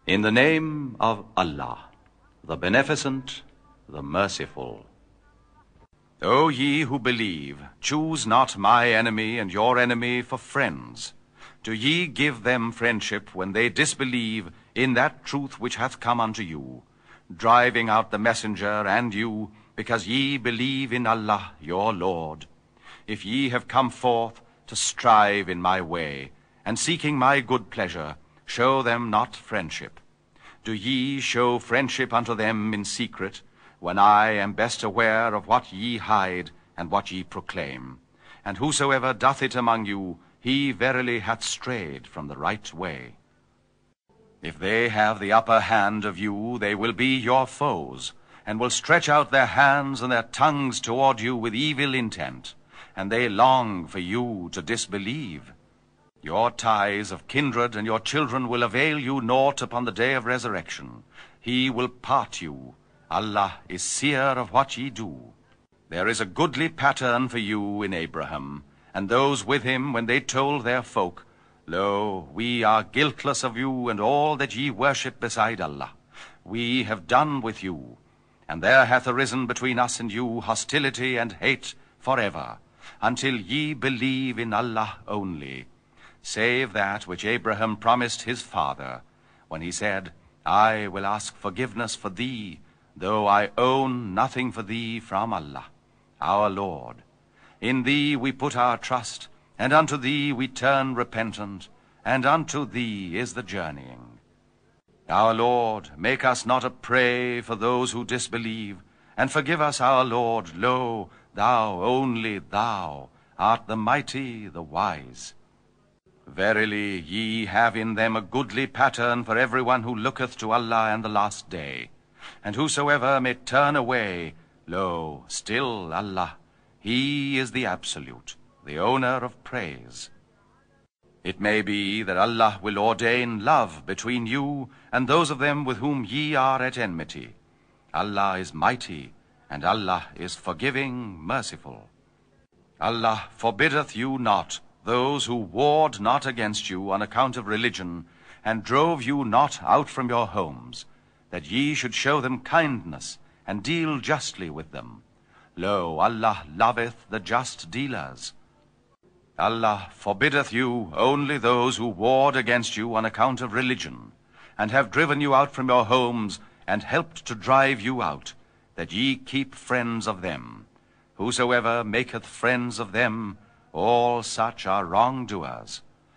In the name of Allah, the Beneficent, the Merciful. O ye who believe, choose not my enemy and your enemy for friends. Do ye give them friendship when they disbelieve in that truth which hath come unto you, driving out the messenger and you, because ye believe in Allah your Lord? If ye have come forth to strive in my way, and seeking my good pleasure, show them not friendship. Do ye show friendship unto them in secret, when I am best aware of what ye hide and what ye proclaim? And whosoever doth it among you, he verily hath strayed from the right way. If they have the upper hand of you, they will be your foes, and will stretch out their hands and their tongues toward you with evil intent, and they long for you to disbelieve. Your ties of kindred and your children will avail you naught upon the day of resurrection. He will part you. Allah is seer of what ye do. There is a goodly pattern for you in Abraham, and those with him when they told their folk, Lo, we are guiltless of you and all that ye worship beside Allah. We have done with you, and there hath arisen between us and you hostility and hate forever, until ye believe in Allah only, save that which Abraham promised his father, when he said, I will ask forgiveness for thee, though I own nothing for thee from Allah, our Lord. In thee we put our trust, and unto thee we turn repentant, and unto thee is the journeying. Our Lord, make us not a prey for those who disbelieve, and forgive us, our Lord. Lo, thou, only thou, art the mighty, the wise. Verily, ye have in them a goodly pattern for everyone who looketh to Allah and the last day. And whosoever may turn away, lo, still Allah, He is the Absolute, the owner of praise. It may be that Allah will ordain love between you and those of them with whom ye are at enmity. Allah is mighty, and Allah is forgiving, merciful. Allah forbiddeth you not those who warred not against you on account of religion, and drove you not out from your homes, that ye should show them kindness, and deal justly with them. Lo, Allah loveth the just dealers. Allah forbiddeth you only those who warred against you on account of religion, and have driven you out from your homes, and helped to drive you out, that ye keep friends of them. Whosoever maketh friends of them, all such are wrongdoers.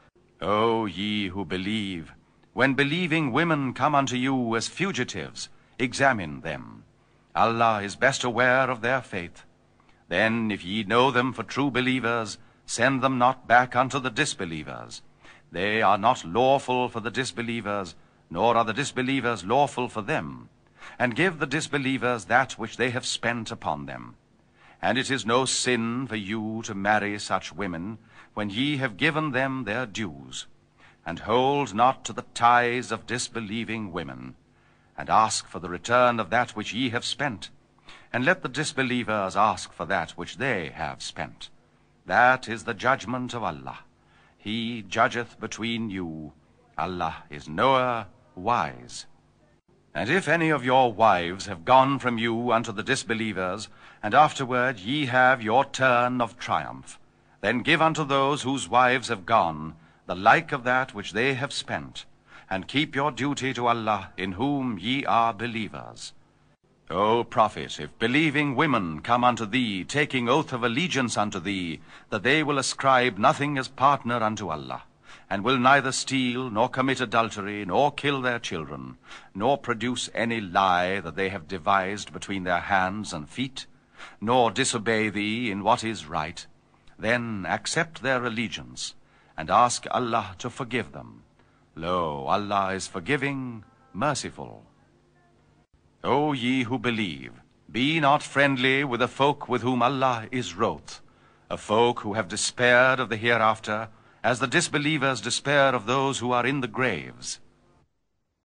O ye who believe, when believing women come unto you as fugitives, examine them. Allah is best aware of their faith. Then, if ye know them for true believers, send them not back unto the disbelievers. They are not lawful for the disbelievers, nor are the disbelievers lawful for them. And give the disbelievers that which they have spent upon them. And it is no sin for you to marry such women, when ye have given them their dues. And hold not to the ties of disbelieving women, and ask for the return of that which ye have spent. And let the disbelievers ask for that which they have spent. That is the judgment of Allah. He judgeth between you. Allah is knower, wise. And if any of your wives have gone from you unto the disbelievers, and afterward ye have your turn of triumph, then give unto those whose wives have gone the like of that which they have spent, and keep your duty to Allah, in whom ye are believers. O Prophet, if believing women come unto thee, taking oath of allegiance unto thee, that they will ascribe nothing as partner unto Allah, and will neither steal, nor commit adultery, nor kill their children, nor produce any lie that they have devised between their hands and feet, nor disobey thee in what is right, then accept their allegiance, and ask Allah to forgive them. Lo, Allah is forgiving, merciful. O ye who believe, be not friendly with a folk with whom Allah is wroth, a folk who have despaired of the hereafter, as the disbelievers despair of those who are in the graves.